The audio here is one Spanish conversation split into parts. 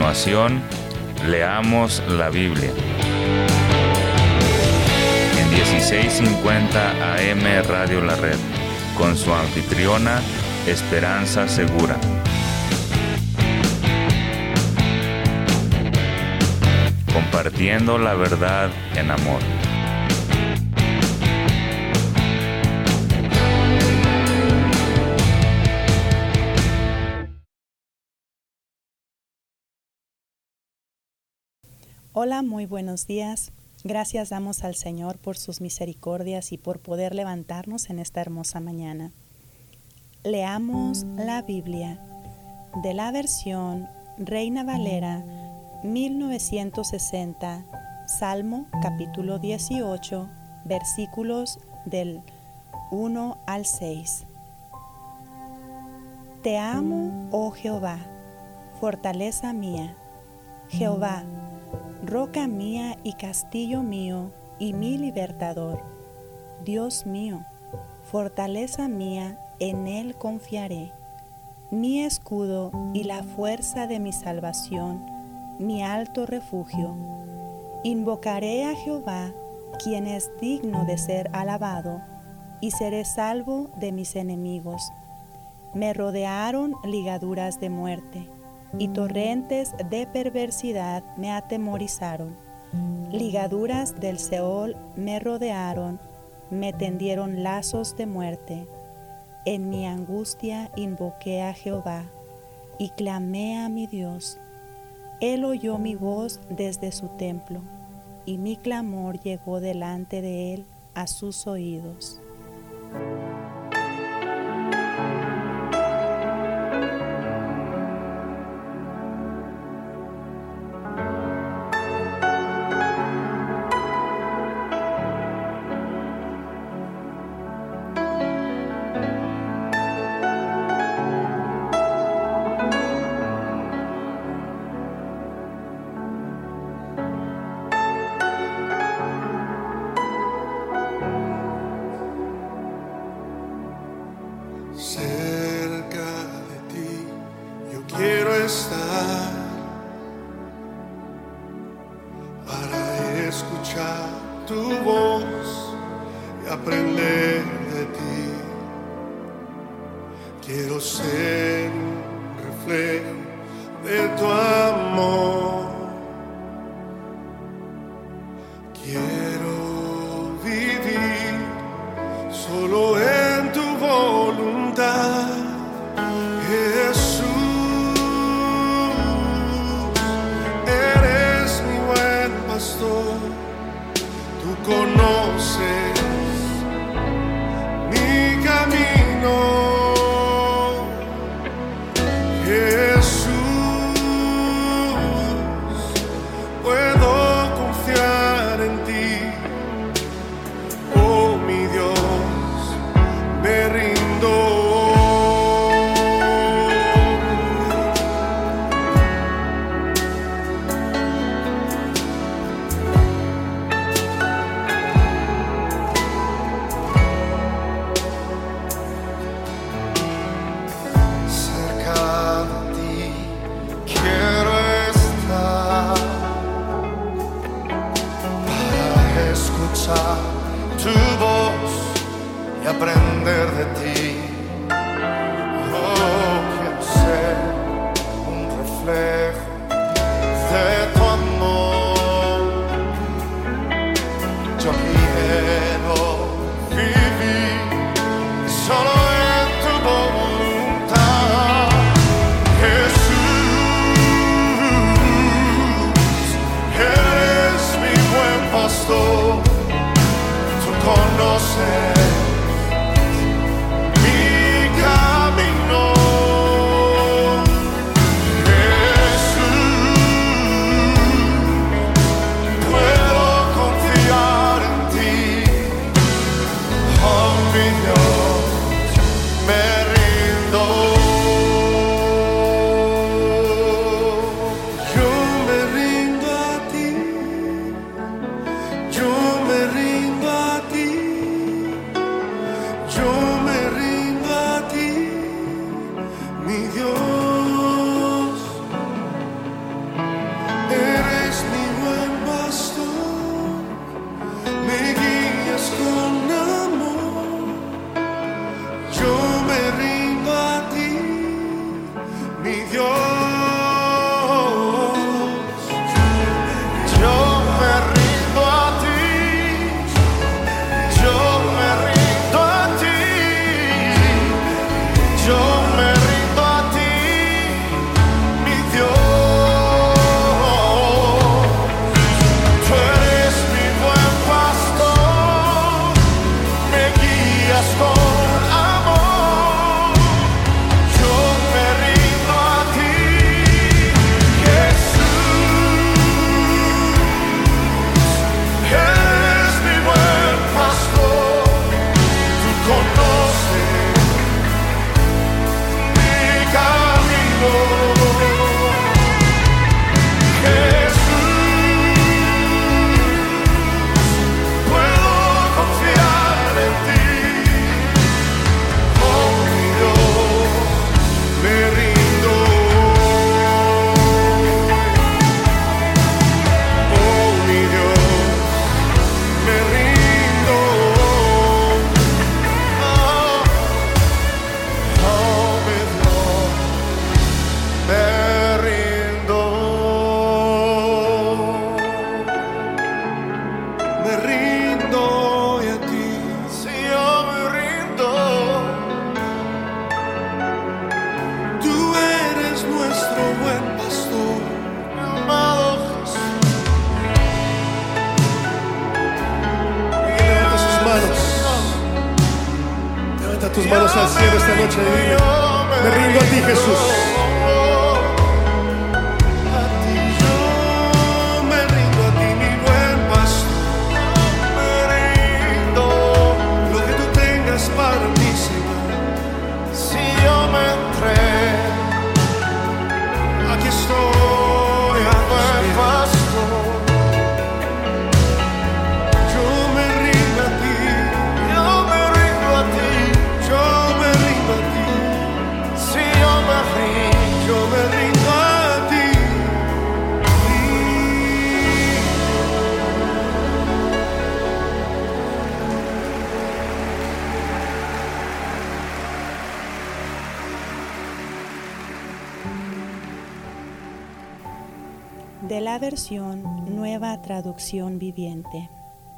continuación, leamos la Biblia. En 1650 AM Radio La Red, con su anfitriona Esperanza Segura. Compartiendo la verdad en amor. Hola, muy buenos días. Gracias damos al Señor por sus misericordias y por poder levantarnos en esta hermosa mañana. Leamos la Biblia de la versión Reina Valera 1960, Salmo capítulo 18, versículos del 1 al 6. Te amo, oh Jehová, fortaleza mía, Jehová, roca mía y castillo mío y mi libertador. Dios mío, fortaleza mía, en Él confiaré. Mi escudo y la fuerza de mi salvación, mi alto refugio. Invocaré a Jehová, quien es digno de ser alabado, y seré salvo de mis enemigos. Me rodearon ligaduras de muerte, y torrentes de perversidad me atemorizaron. Ligaduras del Seol me rodearon, me tendieron lazos de muerte. En mi angustia invoqué a Jehová, y clamé a mi Dios. Él oyó mi voz desde su templo, y mi clamor llegó delante de él a sus oídos. Cerca de ti yo quiero estar para escuchar tu voz y aprender de ti. Quiero ser un reflejo de tu amor. Quiero vivir solo en tu voluntad, Jesús. Eres mi buen pastor, tú conoces mi camino, Jesús. tus manos al cielo esta noche y dile: me rindo a ti, Jesús. De la versión Nueva Traducción Viviente.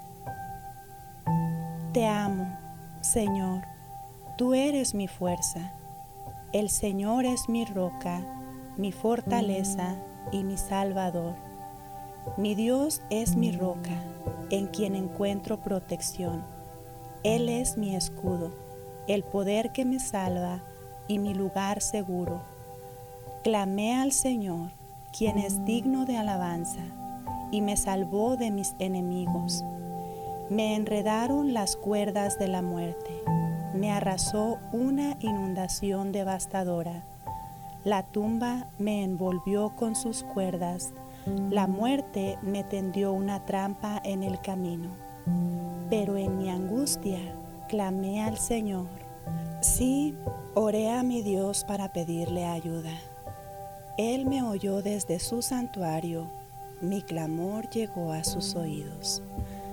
Te amo, Señor, tú eres mi fuerza. El Señor es mi roca, mi fortaleza y mi Salvador. Mi Dios es mi roca, en quien encuentro protección. Él es mi escudo, el poder que me salva y mi lugar seguro. Clamé al Señor, quien es digno de alabanza, y me salvó de mis enemigos. Me enredaron las cuerdas de la muerte, me arrasó una inundación devastadora. La tumba me envolvió con sus cuerdas, la muerte me tendió una trampa en el camino. Pero en mi angustia clamé al Señor. Sí, oré a mi Dios para pedirle ayuda. Él me oyó desde su santuario, mi clamor llegó a sus oídos.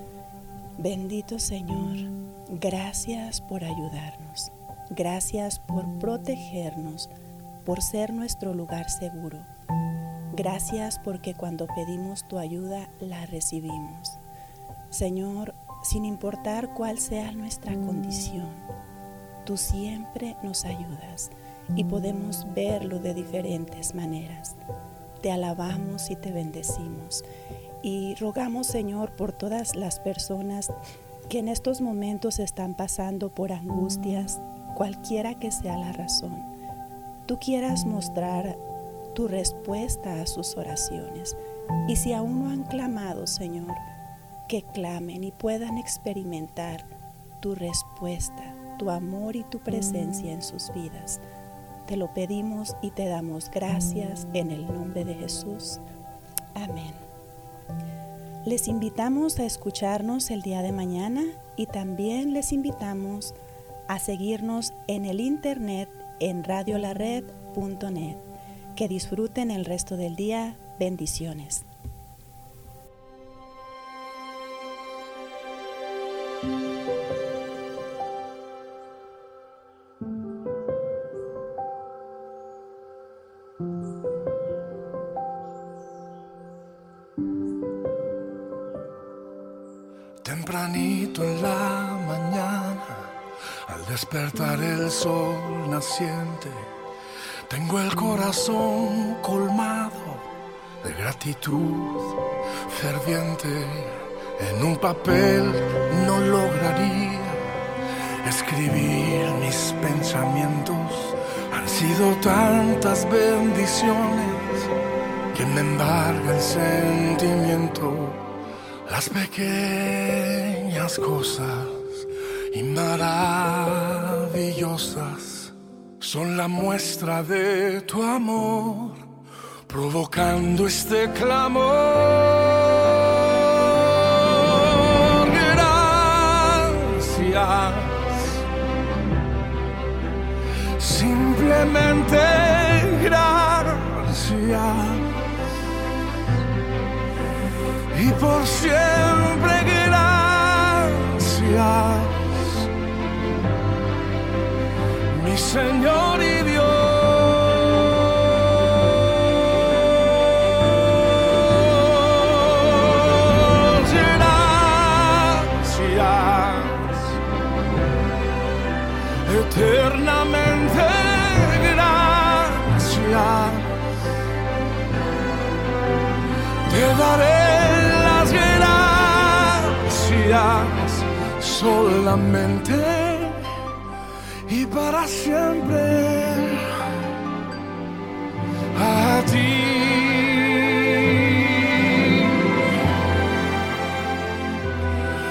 Bendito Señor, gracias por ayudarnos, gracias por protegernos, por ser nuestro lugar seguro. Gracias porque cuando pedimos tu ayuda, la recibimos. Señor, sin importar cuál sea nuestra condición, tú siempre nos ayudas. Y podemos verlo de diferentes maneras. Te alabamos y te bendecimos. Y rogamos, Señor, por todas las personas que en estos momentos están pasando por angustias, cualquiera que sea la razón. Tú quieras mostrar tu respuesta a sus oraciones. Y si aún no han clamado, Señor, que clamen y puedan experimentar tu respuesta, tu amor y tu presencia en sus vidas. Te lo pedimos y te damos gracias en el nombre de Jesús. Amén. Les invitamos a escucharnos el día de mañana y también les invitamos a seguirnos en el internet en radiolared.net. Que disfruten el resto del día. Bendiciones. Tempranito en la mañana, al despertar el sol naciente, tengo el corazón colmado de gratitud ferviente. En un papel no lograría escribir mis pensamientos. Han sido tantas bendiciones que me embarga el sentimiento. Las pequeñas cosas y maravillosas son la muestra de tu amor, provocando este clamor. Gracias, simplemente gracias. Y por siempre gracias, mi Señor y Dios. Gracias, eternamente gracias. Te daré solamente y para siempre a ti.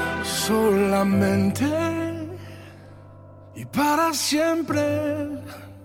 Solamente y para siempre